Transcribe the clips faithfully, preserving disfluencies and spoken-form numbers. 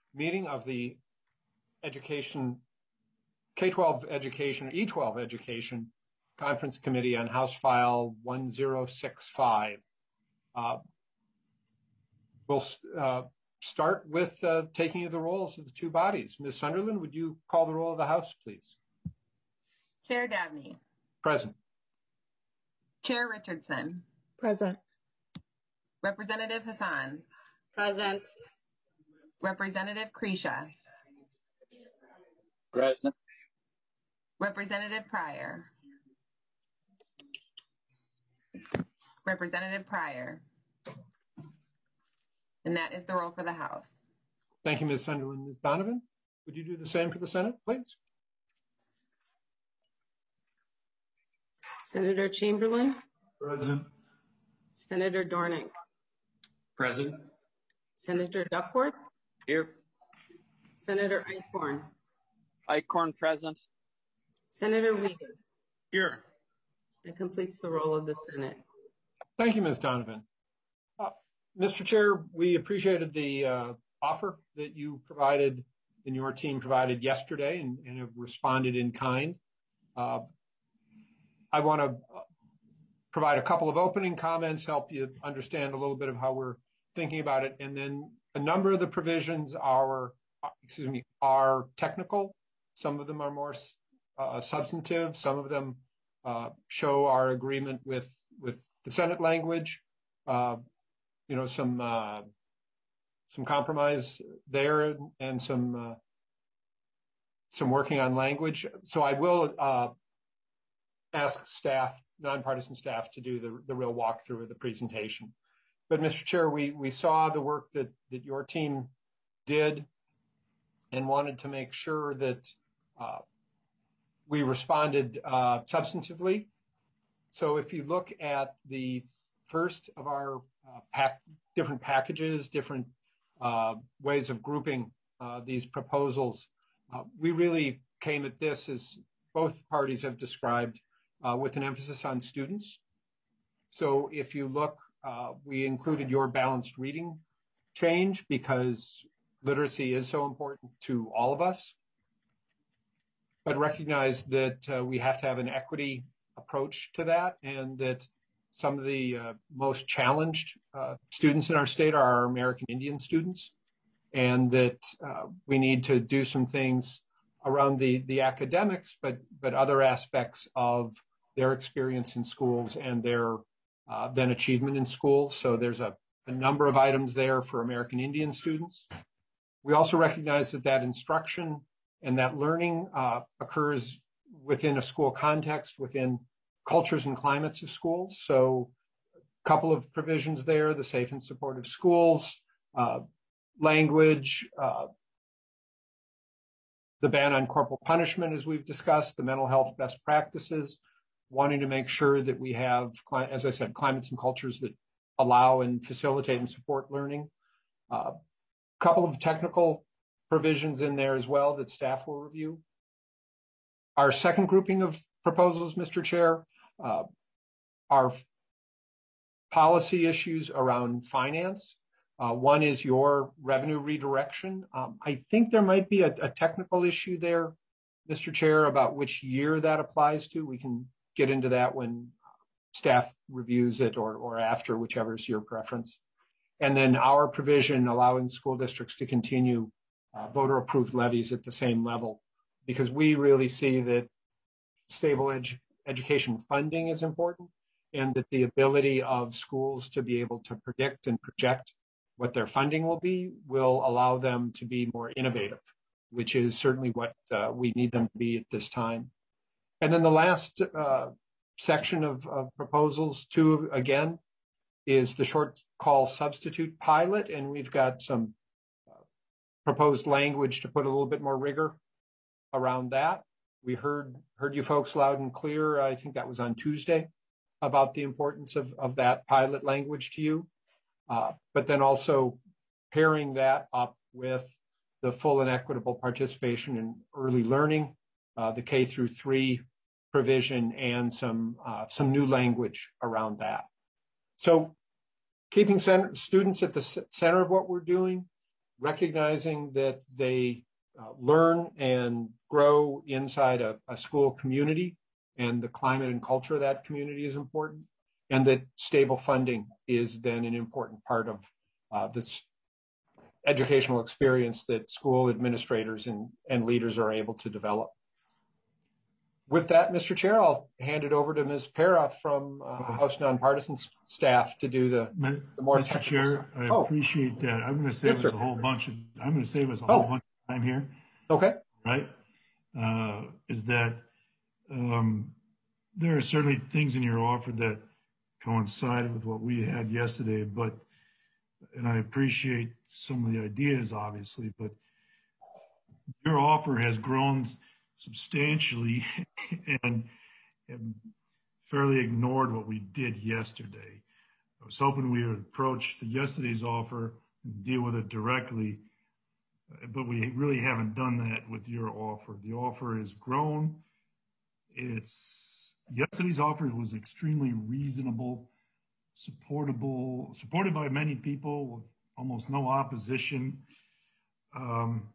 meeting of the Education, K twelve Education, E twelve Education Conference Committee on House File one zero six five. Uh, we'll uh, start with uh, taking of the rolls of the two bodies. Miz Sunderland, would you call the roll of the House, please? Chair Dabney. Present. Chair Richardson. Present. Representative Hassan. Present. Representative Kresha. Present. Representative Pryor. Representative Pryor. And that is the roll for the House. Thank you, Miz Sunderland. Miz Donovan, would you do the same for the Senate, please? Senator Chamberlain. Present. Senator Dorning. Present. Senator Duckworth. Here. Senator Eichhorn. Eichhorn present. Senator Wiegand. Here. That completes the roll of the Senate. Thank you, Miz Donovan. Uh, Mister Chair, we appreciated the uh, offer that you provided and your team provided yesterday and, and have responded in kind. Uh, I want to provide a couple of opening comments, help you understand a little bit of how we're thinking about it, and then a number of the provisions are, excuse me, are technical. Some of them are more uh, substantive. Some of them uh, show our agreement with with the Senate language. Uh, you know, some uh, some compromise there and some uh, some working on language. So I will uh, ask staff, nonpartisan staff, to do the, the real walkthrough of the presentation. But Mister Chair, we, we saw the work that, that your team did and wanted to make sure that uh, we responded uh, substantively. So if you look at the first of our uh, pack, different packages, different uh, ways of grouping uh, these proposals, uh, we really came at this, as both parties have described, uh, with an emphasis on students. So if you look, Uh, we included your balanced reading change because literacy is so important to all of us, but recognize that uh, we have to have an equity approach to that, and that some of the uh, most challenged uh, students in our state are our American Indian students, and that uh, we need to do some things around the, the academics, but, but other aspects of their experience in schools and their Uh, then achievement in schools. So there's a, a number of items there for American Indian students. We also recognize that that instruction and that learning uh, occurs within a school context, within cultures and climates of schools. So a couple of provisions there: the safe and supportive schools, uh, language, uh, the ban on corporal punishment, as we've discussed, the mental health best practices, wanting to make sure that we have, as I said, climates and cultures that allow and facilitate and support learning. A uh, couple of technical provisions in there as well that staff will review. Our second grouping of proposals, Mister Chair, uh, are policy issues around finance. Uh, one is your revenue redirection. Um, I think there might be a, a technical issue there, Mister Chair, about which year that applies to. We can get into that when staff reviews it, or, or after, whichever is your preference. And then our provision allowing school districts to continue uh, voter-approved levies at the same level, because we really see that stable edu education funding is important, and that the ability of schools to be able to predict and project what their funding will be will allow them to be more innovative, which is certainly what uh, we need them to be at this time. And then the last uh, section of, of proposals, two again, is the short call substitute pilot, and we've got some uh, proposed language to put a little bit more rigor around that. We heard heard you folks loud and clear, I think that was on Tuesday, about the importance of, of that pilot language to you, uh, but then also pairing that up with the full and equitable participation in early learning, Uh, the K through three provision, and some uh, some new language around that. So keeping center, students at the center of what we're doing, recognizing that they uh, learn and grow inside a, a school community, and the climate and culture of that community is important, and that stable funding is then an important part of uh, this educational experience that school administrators and, and leaders are able to develop. With that, Mister Chair, I'll hand it over to Miz Para from uh, House Nonpartisan staff to do the, the more Mister technical Chair, stuff. I Oh. appreciate that. I'm going to save Yes, us sir. a whole bunch of, I'm going to save us a Oh. whole bunch of time here, Okay. right? Uh, is that um, there are certainly things in your offer that coincided with what we had yesterday, but, and I appreciate some of the ideas, obviously, but your offer has grown substantially and, and fairly ignored what we did yesterday. I was hoping we would approach the yesterday's offer and deal with it directly, but we really haven't done that with your offer. The offer has grown. It's yesterday's offer was extremely reasonable, supportable, supported by many people with almost no opposition. Um,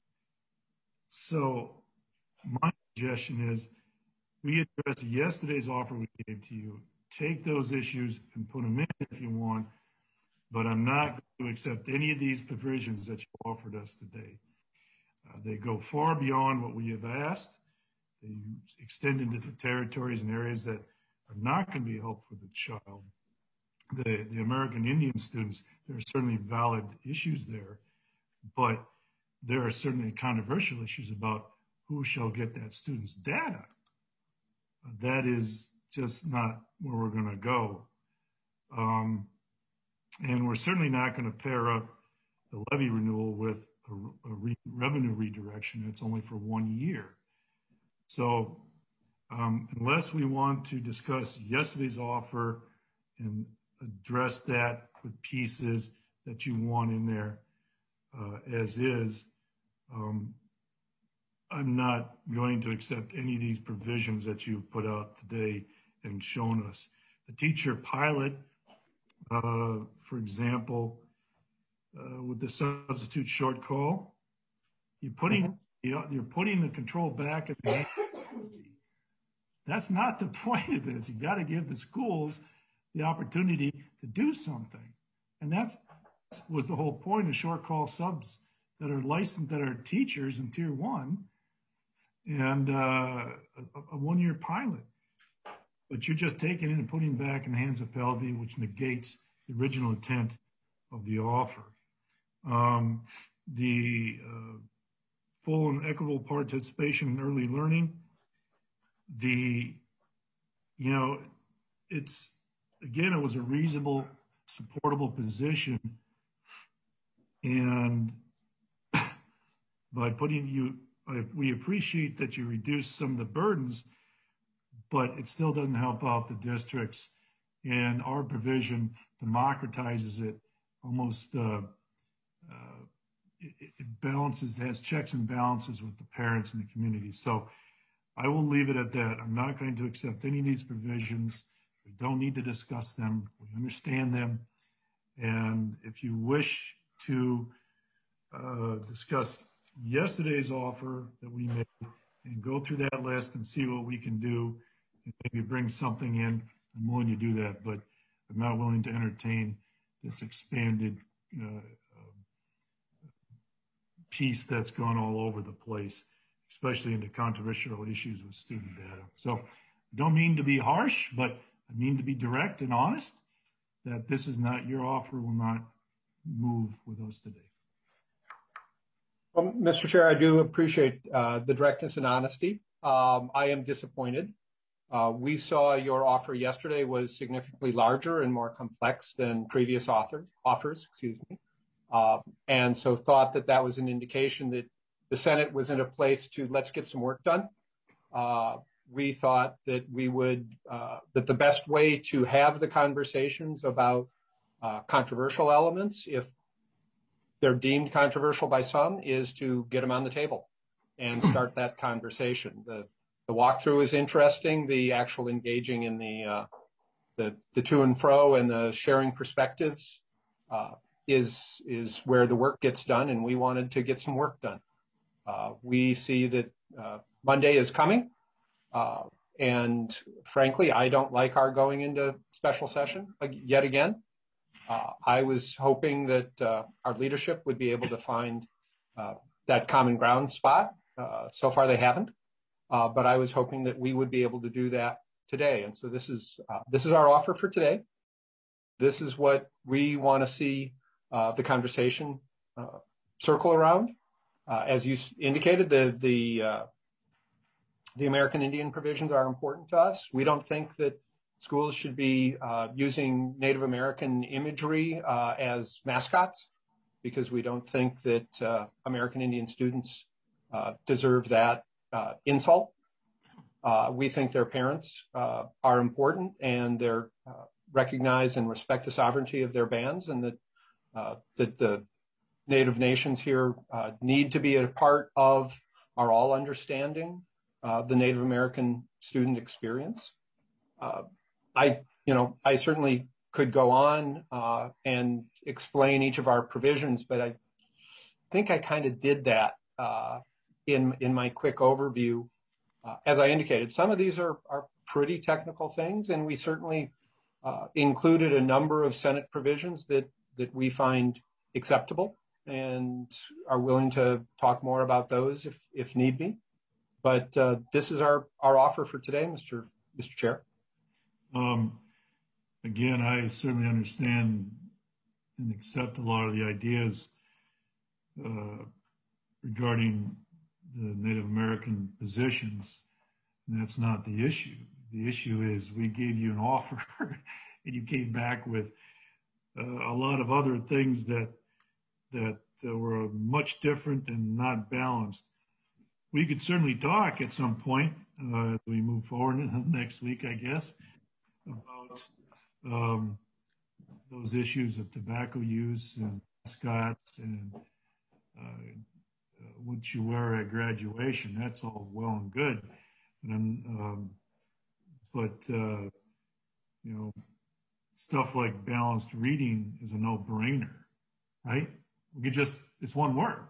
so my suggestion is we address yesterday's offer we gave to you, take those issues and put them in if you want, but I'm not going to accept any of these provisions that you offered us today. Uh, they go far beyond what we have asked. They extend into the territories and areas that are not going to be helpful for the child. The, the American Indian students, there are certainly valid issues there, but there are certainly controversial issues about who shall get that student's data. Uh, that is just not where we're going to go. Um, and we're certainly not going to pair up the levy renewal with a, a re revenue redirection. It's only for one year. So um, unless we want to discuss yesterday's offer and address that with pieces that you want in there uh, as is, um, I'm not going to accept any of these provisions that you've put out today and shown us. The teacher pilot, uh, for example, uh, with the substitute short call, you're putting, mm-hmm. you're putting the control back at the hand. That's not the point of this. You got to give the schools the opportunity to do something. And that's was the whole point of short call subs that are licensed, that are teachers in tier one, and uh, a, a one-year pilot. But you're just taking it and putting it back in the hands of P E L V, which negates the original intent of the offer. Um, the uh, full and equitable participation in early learning, the, you know, it's, again, it was a reasonable, supportable position. And by putting you, we appreciate that you reduce some of the burdens, but it still doesn't help out the districts. And our provision democratizes it, almost, uh, uh, it, it balances, it has checks and balances with the parents and the community. So I will leave it at that. I'm not going to accept any of these provisions. We don't need to discuss them. We understand them. And if you wish to uh, discuss yesterday's offer that we made and go through that list and see what we can do and maybe bring something in, I'm willing to do that, but I'm not willing to entertain this expanded uh, uh, piece that's gone all over the place, especially into controversial issues with student data. So I don't mean to be harsh, but I mean to be direct and honest that this is not, your offer will not move with us today. Well, Mister Chair, I do appreciate uh, the directness and honesty. Um, I am disappointed. Uh, we saw your offer yesterday was significantly larger and more complex than previous author, offers, excuse me. Uh, and so thought that that was an indication that the Senate was in a place to let's get some work done. Uh, we thought that we would, uh, that the best way to have the conversations about uh, controversial elements, if they're deemed controversial by some, is to get them on the table and start that conversation. The, the walkthrough is interesting. The actual engaging in the, uh, the, the to and fro and the sharing perspectives uh, is is where the work gets done, and we wanted to get some work done. Uh, we see that uh, Monday is coming, uh, and frankly, I don't like our going into special session yet again. Uh, I was hoping that uh, our leadership would be able to find uh, that common ground spot. Uh, so far, they haven't, uh, but I was hoping that we would be able to do that today. And so this is uh, this is our offer for today. This is what we want to see uh, the conversation uh, circle around. Uh, as you indicated, the the uh, the American Indian provisions are important to us. We don't think that schools should be uh, using Native American imagery uh, as mascots, because we don't think that uh, American Indian students uh, deserve that uh, insult. Uh, we think their parents uh, are important, and they're uh, recognize and respect the sovereignty of their bands, and that uh, that the Native nations here uh, need to be a part of our all understanding uh, the Native American student experience. Uh, I, you know, I certainly could go on uh, and explain each of our provisions, but I think I kind of did that uh, in in my quick overview. Uh, as I indicated, some of these are are pretty technical things, and we certainly uh, included a number of Senate provisions that that we find acceptable and are willing to talk more about those if if need be. But uh, this is our our offer for today, Mister Mister Chair. Um, again, I certainly understand and accept a lot of the ideas uh, regarding the Native American positions, and that's not the issue. The issue is we gave you an offer and you came back with uh, a lot of other things that that uh, were much different and not balanced. We could certainly talk at some point uh, as we move forward next week, I guess, about um, those issues of tobacco use and mascots and uh, uh, what you wear at graduation. That's all well and good, but, um, but uh, you know, stuff like balanced reading is a no-brainer, right? We could just, it's one word.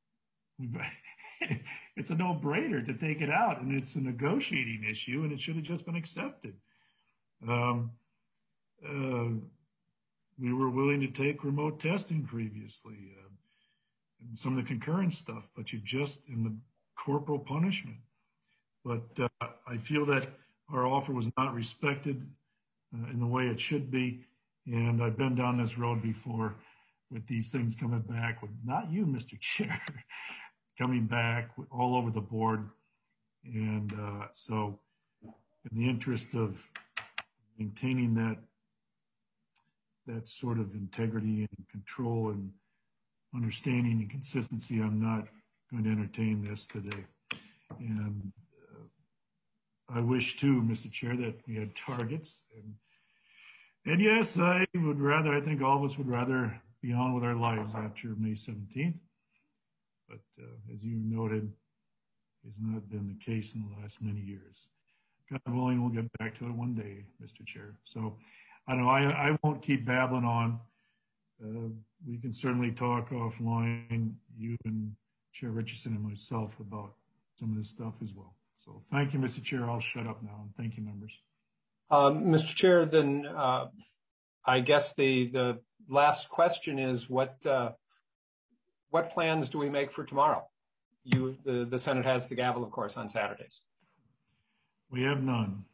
It's a no-brainer to take it out, and it's a negotiating issue, and it should have just been accepted. Um, uh, we were willing to take remote testing previously uh, and some of the concurrent stuff, but you just, in the corporal punishment. But uh, I feel that our offer was not respected uh, in the way it should be, and I've been down this road before with these things coming back with, not you, Mister Chair, coming back all over the board. And uh, so in the interest of maintaining that that sort of integrity and control and understanding and consistency, I'm not going to entertain this today. And uh, I wish too, Mister Chair, that we had targets. And, and yes, I would rather, I think all of us would rather be on with our lives after May seventeenth. But uh, as you noted, has not been the case in the last many years. God willing, we'll get back to it one day, Mister Chair. So I don't know, I, I won't keep babbling on. Uh, we can certainly talk offline, you and Chair Richardson and myself, about some of this stuff as well. So thank you, Mister Chair. I'll shut up now, and thank you, members. Um, Mister Chair, then uh, I guess the the last question is what uh, what plans do we make for tomorrow? You, the, the Senate has the gavel, of course, on Saturdays. We have none.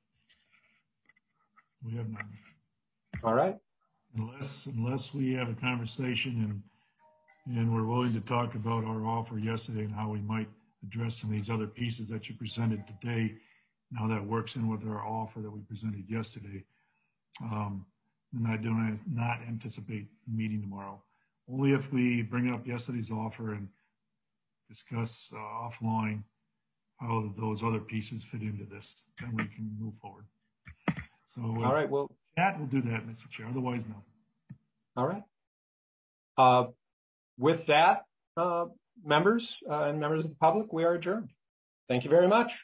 We have none. All right. Unless unless we have a conversation and and we're willing to talk about our offer yesterday and how we might address some of these other pieces that you presented today, and how that works in with our offer that we presented yesterday. Um, and I do not anticipate meeting tomorrow. Only if we bring up yesterday's offer and discuss uh, offline how those other pieces fit into this, then we can move forward. So all right, well, that will do that, Mister Chair. Otherwise, no. All right. Uh, with that, uh, members uh, and members of the public, we are adjourned. Thank you very much.